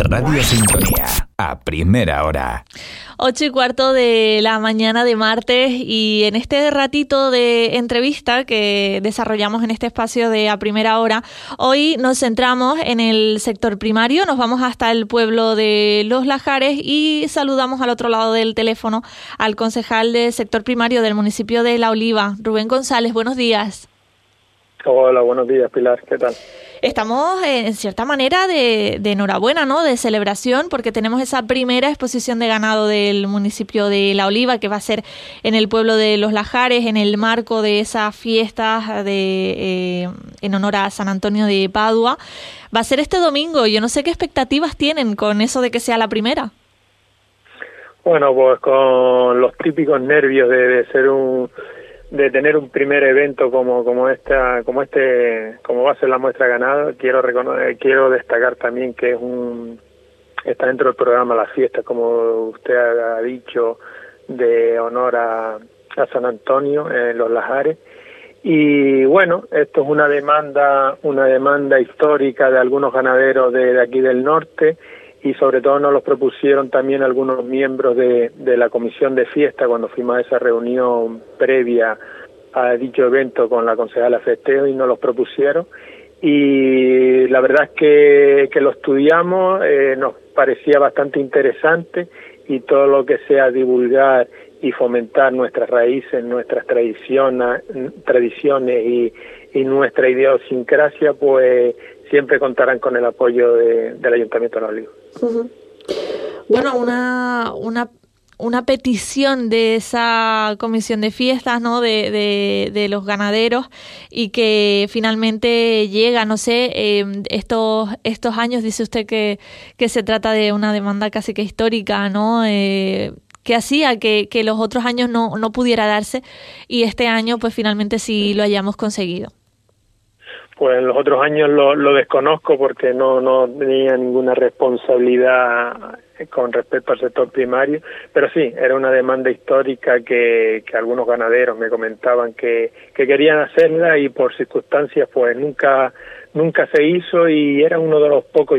Radio Sintonía, a primera hora. 8:15 de la mañana de martes, y en este ratito de entrevista que desarrollamos en este espacio de A Primera Hora, hoy nos centramos en el sector primario. Nos vamos hasta el pueblo de Los Lajares y saludamos al otro lado del teléfono al concejal del sector primario del municipio de La Oliva, Rubén González. Buenos días. Hola, buenos días, Pilar. ¿Qué tal? Estamos en cierta manera de enhorabuena, ¿no? De celebración, porque tenemos esa primera exposición de ganado del municipio de La Oliva, que va a ser en el pueblo de Los Lajares, en el marco de esas fiestas en honor a San Antonio de Padua. Va a ser este domingo. Yo no sé qué expectativas tienen con eso de que sea la primera. Bueno, pues con los típicos nervios de tener un primer evento como va a ser la muestra ganado. Quiero destacar también que está dentro del programa Las Fiestas, como usted ha dicho, de honor a San Antonio en Los Lajares. Y bueno, esto es una demanda histórica de algunos ganaderos de aquí del norte, y sobre todo nos los propusieron también algunos miembros de la comisión de fiesta cuando fuimos a esa reunión previa a dicho evento con la concejala Festeo, y nos los propusieron, y la verdad es que lo estudiamos, nos parecía bastante interesante, y todo lo que sea divulgar y fomentar nuestras raíces, nuestras tradiciones y nuestra idiosincrasia, pues siempre contarán con el apoyo del Ayuntamiento de La Oliva. Uh-huh. Bueno, una petición de esa comisión de fiestas, ¿no? De los ganaderos, y que finalmente llega, no sé, estos años dice usted que se trata de una demanda casi que histórica, ¿no? Que hacía que los otros años no pudiera darse, y este año pues finalmente sí lo hayamos conseguido. Pues en los otros años lo desconozco, porque no tenía ninguna responsabilidad con respecto al sector primario, pero sí, era una demanda histórica que algunos ganaderos me comentaban que querían hacerla, y por circunstancias pues nunca se hizo, y era uno de los pocos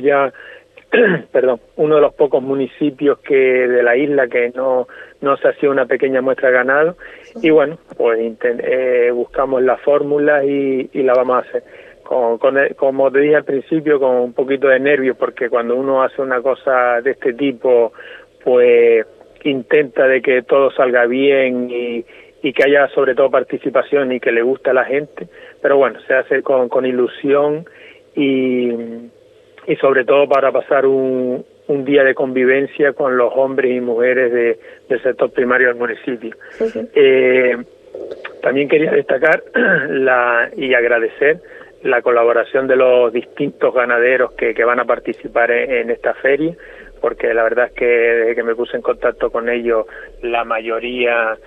municipios de la isla que no se hacía una pequeña muestra de ganado, y bueno, pues buscamos la fórmula y la vamos a hacer. Como te dije al principio, con un poquito de nervios, porque cuando uno hace una cosa de este tipo, pues intenta de que todo salga bien y que haya sobre todo participación y que le guste a la gente, pero bueno, se hace con ilusión y sobre todo para pasar un día de convivencia con los hombres y mujeres del sector primario del municipio. Sí. También quería destacar y agradecer la colaboración de los distintos ganaderos que van a participar en esta feria, porque la verdad es que desde que me puse en contacto con ellos, la mayoría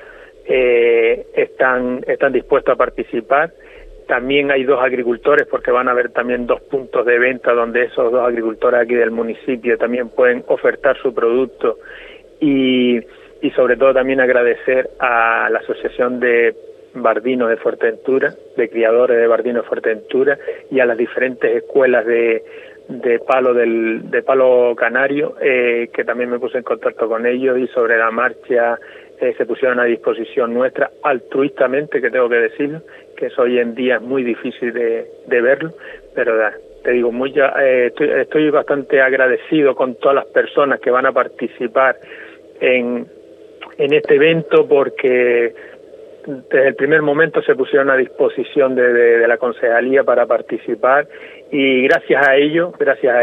están dispuestos a participar. También hay 2 agricultores, porque van a haber también 2 puntos de venta donde esos 2 agricultores aquí del municipio también pueden ofertar su producto, y sobre todo también agradecer a la Asociación de Bardinos de Fuerteventura, de criadores de bardinos de Fuerteventura, y a las diferentes escuelas de palo canario, que también me puse en contacto con ellos, y sobre la marcha se pusieron a disposición nuestra altruistamente, que tengo que decirlo, que eso hoy en día es muy difícil de verlo, pero te digo, estoy bastante agradecido con todas las personas que van a participar en este evento, porque desde el primer momento se pusieron a disposición de la concejalía para participar, y gracias a ellos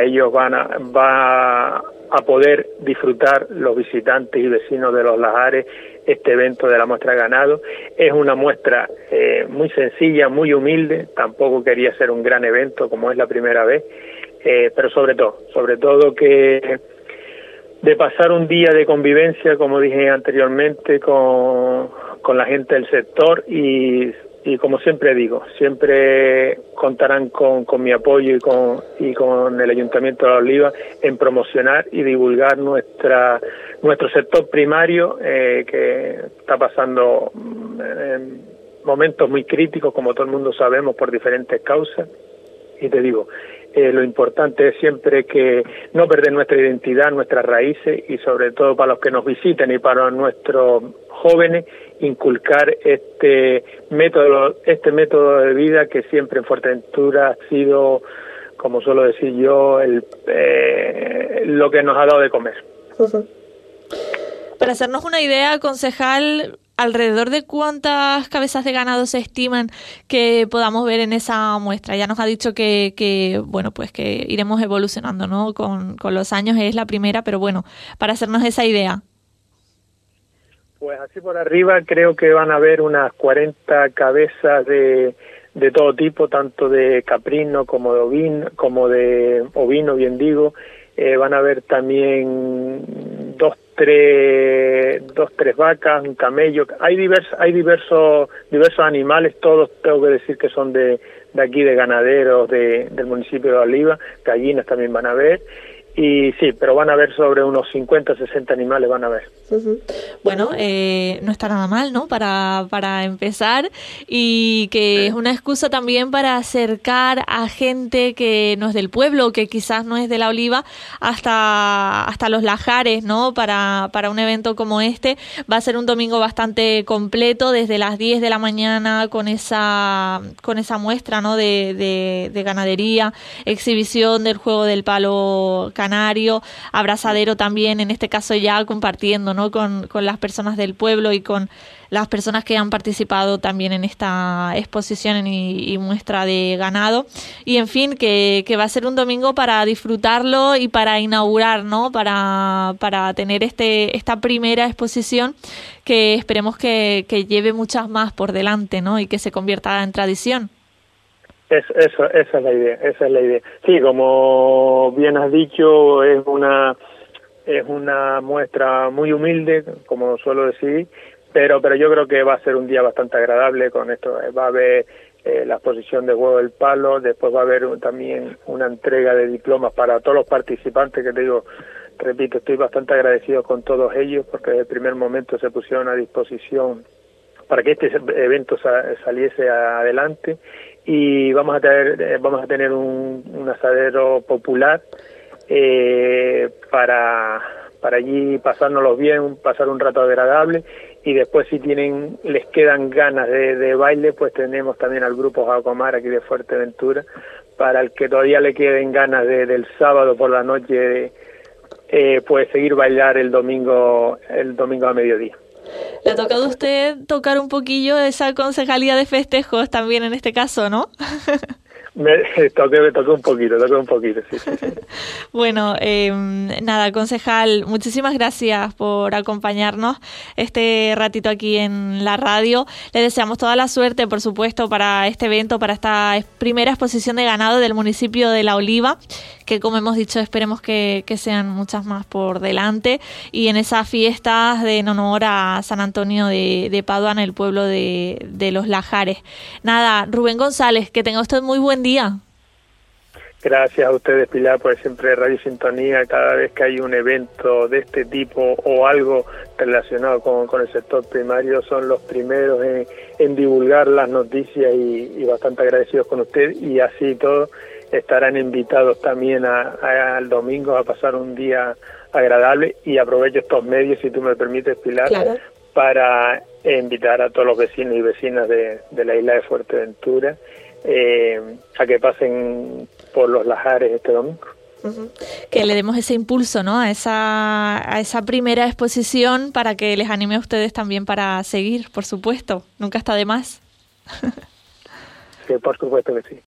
va a poder disfrutar los visitantes y vecinos de Los Lajares este evento de la muestra de ganado. Es una muestra muy sencilla, muy humilde, tampoco quería ser un gran evento como es la primera vez, pero sobre todo que de pasar un día de convivencia, como dije anteriormente, con la gente del sector, y como siempre digo, siempre contarán con mi apoyo y con el Ayuntamiento de La Oliva en promocionar y divulgar nuestro sector primario, que está pasando momentos muy críticos, como todo el mundo sabemos, por diferentes causas, Y te digo, lo importante es siempre que no perder nuestra identidad, nuestras raíces, y sobre todo para los que nos visiten y para nuestros jóvenes, inculcar este método de vida que siempre en Fuerteventura ha sido, como suelo decir yo, lo que nos ha dado de comer. Uh-huh. Para hacernos una idea, concejal, ¿alrededor de cuántas cabezas de ganado se estiman que podamos ver en esa muestra? Ya nos ha dicho que bueno, pues que iremos evolucionando, ¿no? Con los años es la primera, pero bueno, para hacernos esa idea. Pues así por arriba creo que van a haber unas 40 cabezas de todo tipo, tanto de caprino como de ovino, bien digo. Van a haber también dos, tres vacas, un camello. Hay diversos animales, todos tengo que decir que son de aquí, de ganaderos del municipio de Oliva. Gallinas también van a haber. Y sí, pero van a haber sobre unos 50, 60 animales, van a ver. Uh-huh. Bueno, no está nada mal, ¿no? Para empezar, y que es una excusa también para acercar a gente que no es del pueblo, que quizás no es de La Oliva, hasta Los Lajares, ¿no? Para un evento como este. Va a ser un domingo bastante completo, desde las 10 de la mañana con esa muestra, ¿no? De ganadería, exhibición del juego del palo canario, abrazadero también, en este caso ya compartiendo, ¿no? Con las personas del pueblo y con las personas que han participado también en esta exposición y muestra de ganado. Y en fin, que va a ser un domingo para disfrutarlo y para inaugurar, ¿no? Para tener esta primera exposición que esperemos que lleve muchas más por delante, ¿no? Y que se convierta en tradición. Esa es la idea. Sí, como bien has dicho, es una muestra muy humilde, como suelo decir, pero yo creo que va a ser un día bastante agradable con esto. Va a haber la exposición de juego del palo, después va a haber también una entrega de diplomas para todos los participantes, que te digo, repito, estoy bastante agradecido con todos ellos, porque desde el primer momento se pusieron a disposición para que este evento saliese adelante. Y vamos a tener un asadero popular para allí pasárnoslo bien, pasar un rato agradable, y después si les quedan ganas de baile, pues tenemos también al grupo Jacomar aquí de Fuerteventura, para el que todavía le queden ganas del sábado por la noche, pues seguir bailar el domingo a mediodía. Le ha tocado a usted tocar un poquillo esa concejalía de festejos también en este caso, ¿no? Me toqué un poquito, sí. Bueno, nada, concejal, muchísimas gracias por acompañarnos este ratito aquí en la radio. Le deseamos toda la suerte, por supuesto, para este evento, para esta primera exposición de ganado del municipio de La Oliva, que como hemos dicho, esperemos que sean muchas más por delante, y en esas fiestas en honor a San Antonio de Padua, en el pueblo de Los Lajares. Nada, Rubén González, que tenga usted muy buen día. Gracias a ustedes, Pilar, por siempre Radio Sintonía. Cada vez que hay un evento de este tipo o algo relacionado con el sector primario, son los primeros en divulgar las noticias, y bastante agradecidos con usted, y así todo estarán invitados también al domingo a pasar un día agradable. Y aprovecho estos medios, si tú me permites, Pilar, claro, para invitar a todos los vecinos y vecinas de la isla de Fuerteventura a que pasen por Los Lajares este domingo. Uh-huh. Que le demos ese impulso, ¿no? A esa primera exposición, para que les anime a ustedes también para seguir, por supuesto. Nunca está de más. Sí, por supuesto que sí.